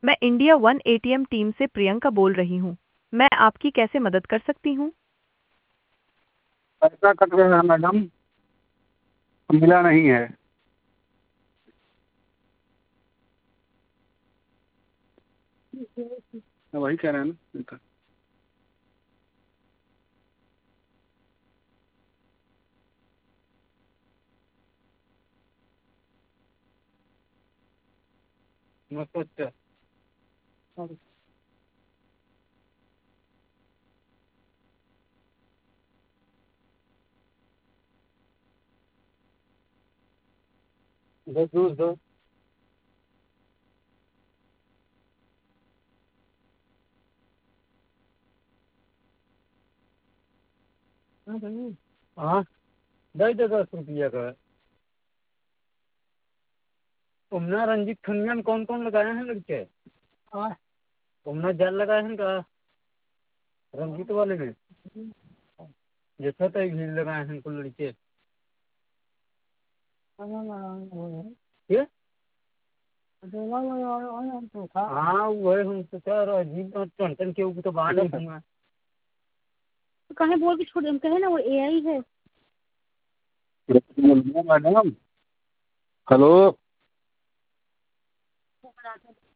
मैं India one ATM team से प्रियंका बोल रही हूँ। मैं आपकी कैसे मदद कर सकती हूँ? पैसा कट गया है मैडम, मिला नहीं है। वही कह रहे हैं ना। अच्छा, दो दो। हाँ, दे दो 10 रुपया का। उमना रंजीत खनिया में कौन कौन लगाए हैं लड़के? हाँ, उमना जाल लगाए हैं का रंजीत वाले में? जैसा तो एक भीड़ लगाए हैं कुल लड़के। क्या? हाँ वही हम सोचा अजीब टन के ऊपर तो बाहर नहीं दूंगा। तो कहे बोल के छोड़ कहे ना वो एआई है। Madam, hello.